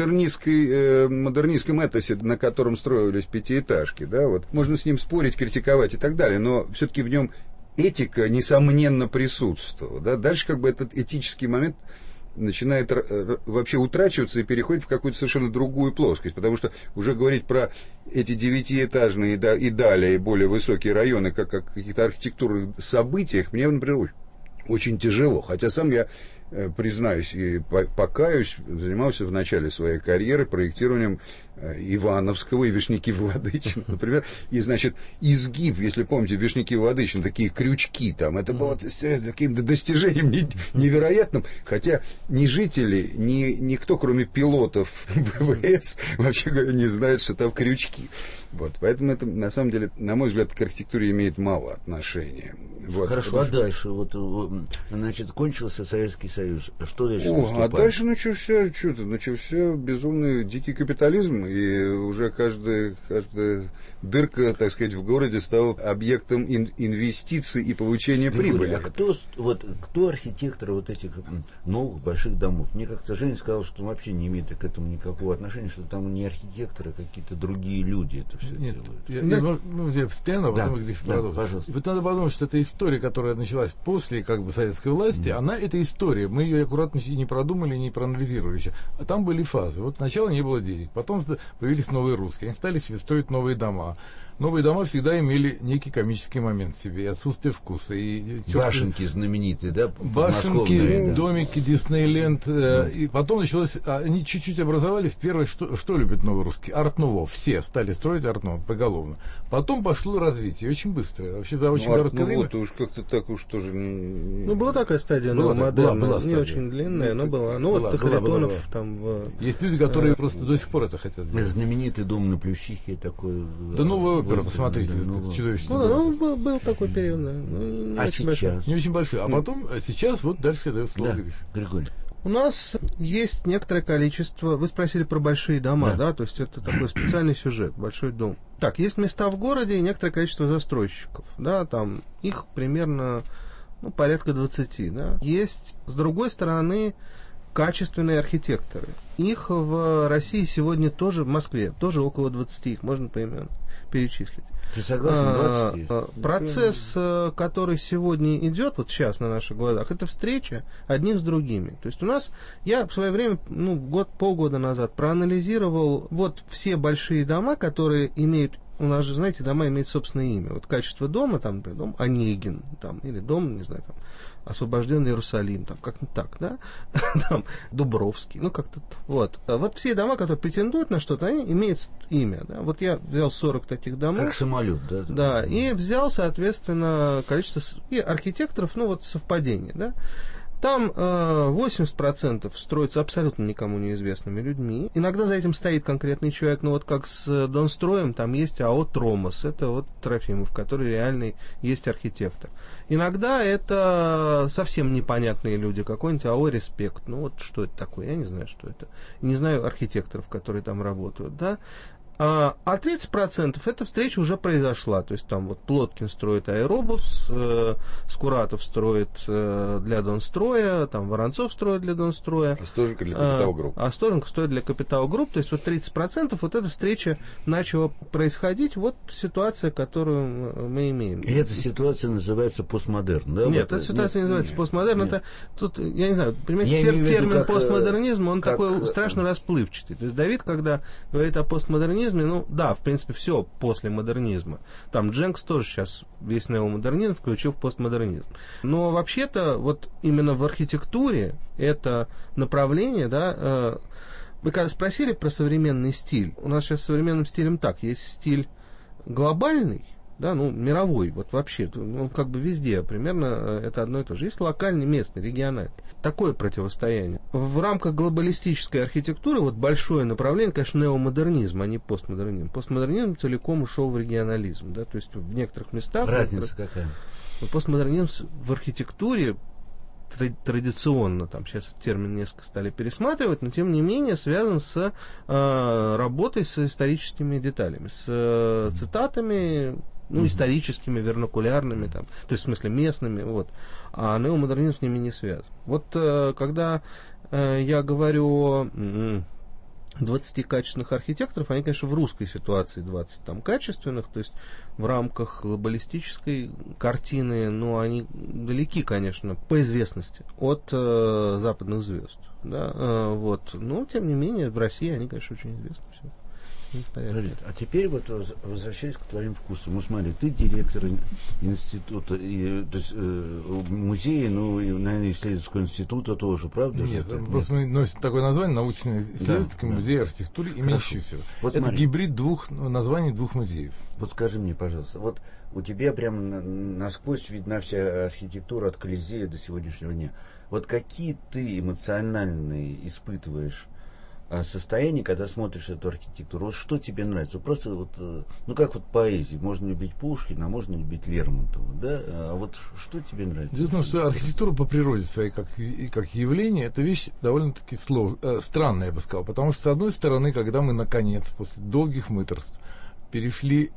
модернистском этосе, на котором строились пятиэтажки, да, вот можно с ним спорить, критиковать и так далее, но все-таки в нем этика, несомненно, присутствовала, да. Дальше как бы этот этический момент начинает вообще утрачиваться и переходит в какую-то совершенно другую плоскость, потому что уже говорить про эти девятиэтажные и далее и более высокие районы, как о каких-то архитектурных событиях, мне, например, очень тяжело, хотя сам я, признаюсь и покаюсь, занимался в начале своей карьеры проектированием Ивановского и Вишняки-Владычина, например, и, значит, изгиб, если помните, Вишняки-Владычина, такие крючки там, это было таким достижением невероятным, хотя ни жители, никто, кроме пилотов ВВС, вообще говоря, не знает, что там крючки. Вот, поэтому это, на самом деле, на мой взгляд, к архитектуре имеет мало отношения. Вот. Хорошо, а дальше, вот, значит, кончился Советский Союз, что дальше? А дальше начался безумный дикий капитализм, и уже каждая дырка, так сказать, в городе стала объектом инвестиций и получения прибыли. А кто архитектор вот этих новых больших домов? Мне как-то Женя сказал, что он вообще не имеет к этому никакого отношения, что там не архитекторы, а какие-то другие люди это все делают. Я встряну, а потом говоришь, пожалуйста. Вот надо подумать, что эта история, которая началась после как бы советской власти, она эта история. Мы ее аккуратно не продумали, не проанализировали еще. А там были фазы. Вот сначала не было денег, потом появились новые русские. Они стали себе строить новые дома. Новые дома всегда имели некий комический момент в себе, и отсутствие вкуса. И башенки знаменитые, да? Башенки, домики, Диснейленд. И потом началось... Они чуть-чуть образовались. Первое, что любят новые русские? Арт-нуво. Все стали строить арт-нуво поголовно. Потом пошло развитие. Очень быстро. Вообще за очень короткое время. Арт-нуво-то уж как-то так уж тоже... Ну, была такая стадия новомодерна. Не очень длинная, но была. Ну, вот Харитонов там... Есть люди, которые просто до сих пор это хотят. Знаменитый дом на Плющихе такой... Да новый посмотрите, это чудовищно. Ну, был такой период, да. А сейчас? Не очень большой. А потом, сейчас, вот дальше дает слово Григорий. У нас есть некоторое количество... Вы спросили про большие дома, да? То есть это такой специальный сюжет, большой дом. Так, есть места в городе и некоторое количество застройщиков, да, там их примерно, порядка 20, да. Есть, с другой стороны, качественные архитекторы. Их в России сегодня тоже, в Москве, тоже около 20, их можно поименно перечислить. Ты согласен, 20? Процесс, который сегодня идет, вот сейчас на наших глазах, это встреча одних с другими. То есть у нас, я в свое время, полгода назад проанализировал вот все большие дома, которые имеют, у нас же, знаете, дома имеют собственное имя. Вот качество дома, там, например, дом Онегин, там, или дом, не знаю, там, Освобожденный Иерусалим, там, как-нибудь так, да, там, Дубровский, как-то, вот. Вот все дома, которые претендуют на что-то, они имеют имя, да. Вот я взял 40 таких домов. Как самолет, да? Да, и взял, соответственно, количество и архитекторов, совпадение, да. Там 80% строится абсолютно никому неизвестными людьми. Иногда за этим стоит конкретный человек, как с Донстроем, там есть АО «Тромос», это вот Трофимов, который реальный есть архитектор. Иногда это совсем непонятные люди, какой-нибудь АО «Респект», что это такое, я не знаю, что это. Не знаю архитекторов, которые там работают, да. А 30% эта встреча уже произошла. То есть там вот Плоткин строит аэробус, Скуратов строит для Донстроя, там Воронцов строит для Донстроя. Остоженко для Капитал Групп. Остоженко строит для Капитал Групп. То есть вот 30% вот эта встреча начала происходить. Вот ситуация, которую мы имеем. И эта ситуация называется постмодерн, да? Нет, эта ситуация называется постмодерн. Это тут, я не знаю, понимаете, термин постмодернизм, он такой страшно расплывчатый. То есть Давид, когда говорит о постмодернизме, ну да, в принципе, все после модернизма. Там Дженкс тоже сейчас весь неомодернизм включил в постмодернизм. Но вообще-то вот именно в архитектуре это направление, да, вы когда спросили про современный стиль, у нас сейчас с современным стилем так, есть стиль глобальный, да, ну, мировой, вот вообще, ну, как бы везде примерно это одно и то же. Есть локальный, местный, региональный. Такое противостояние. В рамках глобалистической архитектуры вот большое направление, конечно, неомодернизм, а не постмодернизм. Постмодернизм целиком ушел в регионализм, да, то есть в некоторых местах... Разница какая? Постмодернизм в архитектуре традиционно, там сейчас этот термин несколько стали пересматривать, но тем не менее связан с работой с историческими деталями, с цитатами, ну, историческими, вернакулярными, там, то есть в смысле местными, вот. А неомодернизм с ними не связан. Вот когда я говорю о 20 качественных архитекторов, они, конечно, в русской ситуации 20 там качественных, то есть в рамках глобалистической картины, но они далеки, конечно, по известности от западных звезд. Да, вот. Но, тем не менее, в России они, конечно, очень известны. Все. А теперь вот возвращаясь к твоим вкусам. Ну смотри, ты директор института, то есть музея, ну и, наверное, исследовательского института тоже, правда? Нет, просто носит такое название научно-исследовательский музей архитектуры имени Щусева. Вот это гибрид названий двух музеев. Вот скажи мне, пожалуйста, вот у тебя прямо насквозь видна вся архитектура от Колизея до сегодняшнего дня. Вот какие ты эмоциональные испытываешь состояние, когда смотришь эту архитектуру? Вот что тебе нравится? Просто вот, ну как вот поэзии, можно любить Пушкина, а можно любить Лермонтова, да? А вот что тебе нравится? Дело в том, что архитектура по природе своей, как явление, это вещь довольно-таки странная, я бы сказал, потому что, с одной стороны, когда мы, наконец, после долгих мытарств перешли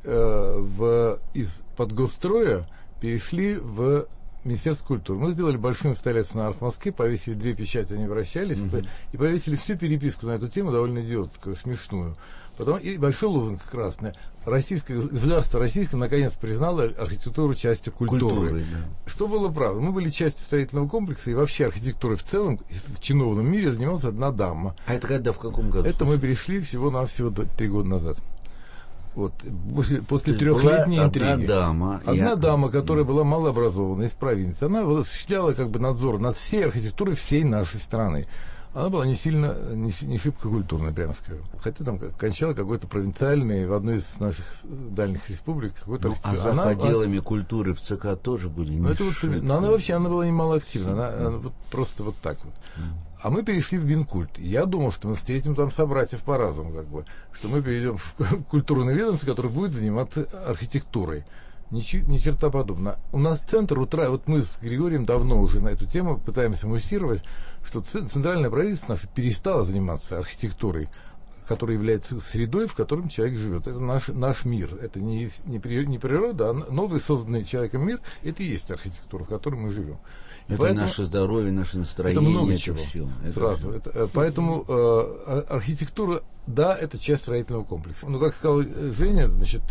из-под госстроя, перешли в Министерство культуры. Мы сделали большую инсталляцию на Архмоске, повесили 2 печати, они вращались, и повесили всю переписку на эту тему, довольно идиотскую, смешную. Потом и большой лозунг красный. Государство российское наконец признало архитектуру частью культуры. Да. Что было правда? Мы были частью строительного комплекса, и вообще архитектурой в целом в чиновном мире занималась одна дама. А это когда, в каком году? Это мы перешли всего-навсего 3 года назад. Вот, после трехлетней интриги. Одна дама, которая была малообразована, из провинции, она осуществляла как бы надзор над всей архитектурой всей нашей страны. Она была не шибко культурной, прямо скажем. Хотя там кончала какой-то провинциальный в одной из наших дальних республик. А за отделами культуры в ЦК тоже были не но она была немало активна. Она вот просто вот так вот. А мы перешли в Минкульт. И я думал, что мы встретим там собратьев по разуму, как бы, что мы перейдем в культурное ведомство, которое будет заниматься архитектурой. Ни черта подобного. У нас центр утра, вот мы с Григорием давно уже на эту тему пытаемся муссировать, что центральное правительство наше перестало заниматься архитектурой, которая является средой, в котором человек живет. Это наш мир. Это не природа, а новый созданный человеком мир. Это и есть архитектура, в которой мы живем. Это наше здоровье, наше настроение. Это много чего. Сразу. Поэтому архитектура, да, это часть строительного комплекса. Ну, как сказал Женя, значит,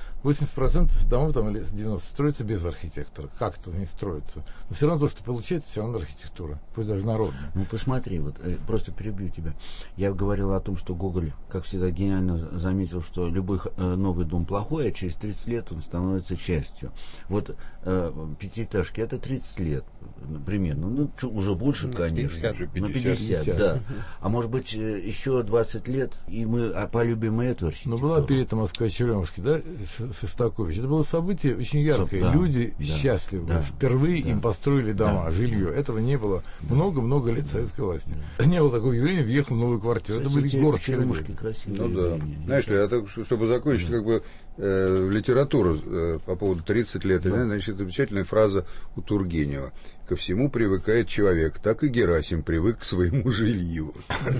80% домов, там, или 90% строятся без архитектора. Как-то не строятся. Но все равно то, что получается, все равно архитектура. Пусть даже народная. Ну, посмотри, вот, просто перебью тебя. Я говорил о том, что Гоголь, как всегда, гениально заметил, что любой новый дом плохой, а через 30 лет он становится частью. Вот пятиэтажки, это 30 лет примерно. Ну, уже больше, конечно. 50, да. А может быть, еще 20 лет, и мы полюбим эту архитектуру. Ну, была перед Москва-Черемушки, да, Шостакович. Это было событие очень яркое. Да, люди счастливы. Да, впервые им построили дома, жилье. Этого не было много-много лет советской власти. Не было такого явления, въехал в новую квартиру. Это были горстки людей. Ну да. Знаешь ли, чтобы закончить, как бы в литературу по поводу 30 лет, значит, замечательная фраза у Тургенева. Ко всему привыкает человек, так и Герасим привык к своему жилью.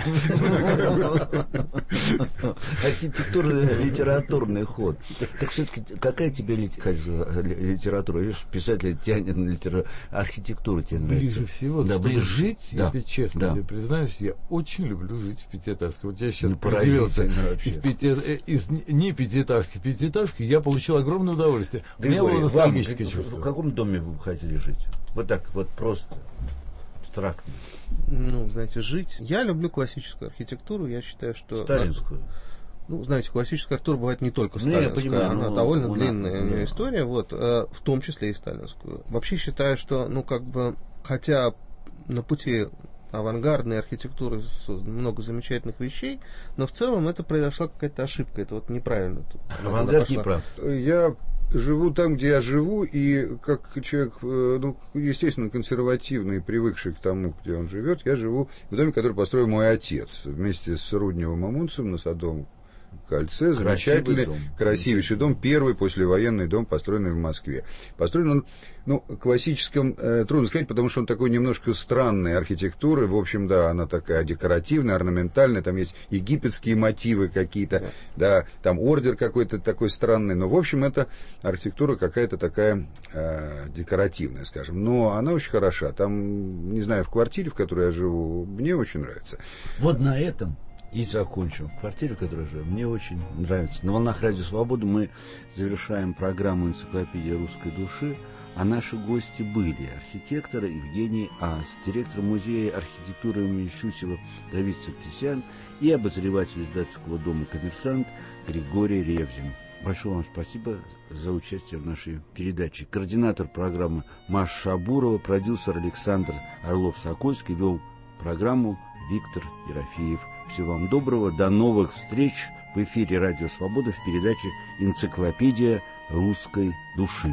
Архитектурно-литературный ход. Так все-таки какая тебе литература? Видишь, писатель тянет на литературу, архитектуру тебе нравится. Ближе всего, да, чтобы ближе. жить, Да. если честно, Да. я признаюсь, я очень люблю жить в пятиэтажке. Вот я сейчас поразительно из не пятиэтажки в пятиэтажке, я получил огромное удовольствие. У меня было ностальгическое чувство. В каком доме вы бы хотели жить? Вот так, вот просто, абстрактно. Ну, знаете, жить. Я люблю классическую архитектуру, я считаю, что... Сталинскую. Ну, знаете, классическая архитектура бывает не только Ну, сталинская, я понимаю, она довольно длинная да. история, вот, в том числе и сталинскую. Вообще считаю, что, ну, как бы, хотя на пути авангардной архитектуры создано много замечательных вещей, но в целом это произошла какая-то ошибка, это вот неправильно. Авангард не прав. Я живу там, где я живу, и как человек, ну, естественно, консервативный, привыкший к тому, где он живет, я живу в доме, который построил мой отец вместе с Рудневым Амунцевым на Садовом кольце. Замечательный, красивейший дом, первый послевоенный дом, построенный в Москве. Построен он, ну, классическом, трудно сказать, потому что он такой немножко странной архитектуры. В общем, да, она такая декоративная, орнаментальная, там есть египетские мотивы какие-то, да, там ордер какой-то такой странный, но, в общем, это архитектура какая-то такая декоративная, скажем. Но она очень хороша. Там, не знаю, в квартире, в которой я живу, мне очень нравится. Вот на этом и закончим. В квартире, в которой живем, мне очень нравится. На волнах Радио Свобода мы завершаем программу «Энциклопедия русской души», а наши гости были архитектор Евгений Ас, директор музея архитектуры имени Щусева Давид Саркисян и обозреватель издательского дома «Коммерсант» Григорий Ревзин. Большое вам спасибо за участие в нашей передаче. Координатор программы Маша Шабурова, продюсер Александр Орлов-Сокольский, вел программу Виктор Ерофеев. Всего вам доброго, до новых встреч в эфире Радио Свобода в передаче «Энциклопедия русской души».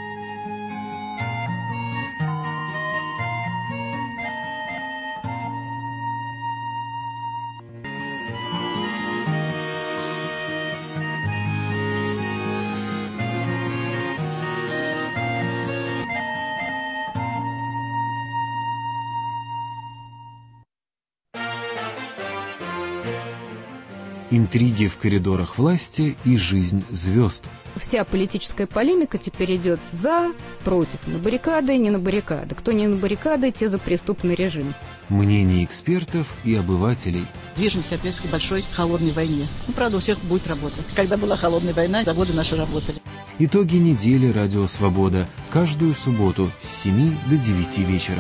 Интриги в коридорах власти и жизнь звезд. Вся политическая полемика теперь идет за, против, на баррикады, не на баррикады. Кто не на баррикады, те за преступный режим. Мнения экспертов и обывателей. Движемся опять к большой холодной войне. Ну, правда, у всех будет работа. Когда была холодная война, заводы наши работали. Итоги недели «Радио Свобода» каждую субботу с 7 до 9 вечера.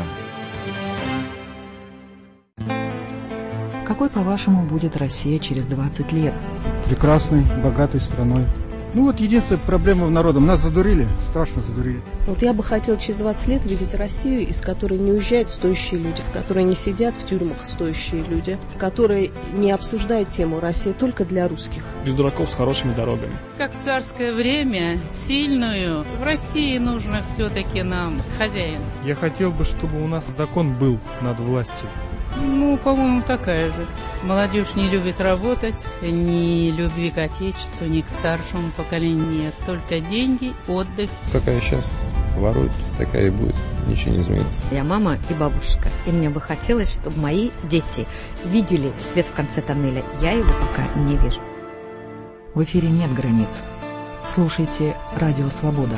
Какой, по-вашему, будет Россия через 20 лет? Прекрасной, богатой страной. Ну вот единственная проблема в народе. Нас задурили, страшно задурили. Вот я бы хотел через 20 лет видеть Россию, из которой не уезжают стоящие люди, в которой не сидят в тюрьмах стоящие люди, которые не обсуждают тему «Россия только для русских». Без дураков с хорошими дорогами. Как в царское время, сильную, в России нужно все-таки нам хозяин. Я хотел бы, чтобы у нас закон был над властью. Ну, по-моему, такая же. Молодежь не любит работать, ни любви к отечеству, ни к старшему поколению нет. Только деньги, отдых. Какая сейчас ворует, такая и будет. Ничего не изменится. Я мама и бабушка, и мне бы хотелось, чтобы мои дети видели свет в конце тоннеля. Я его пока не вижу. В эфире нет границ. Слушайте «Радио Свобода».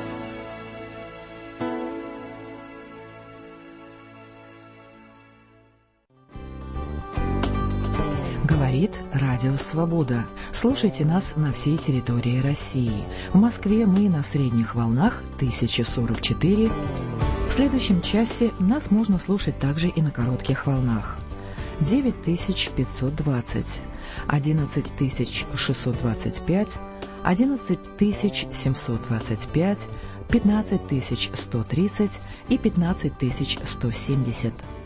Говорит Радио Свобода. Слушайте нас на всей территории России. В Москве мы на средних волнах 1044. В следующем часе нас можно слушать также и на коротких волнах. 9520, 11625, 11725, 15130 и 15170.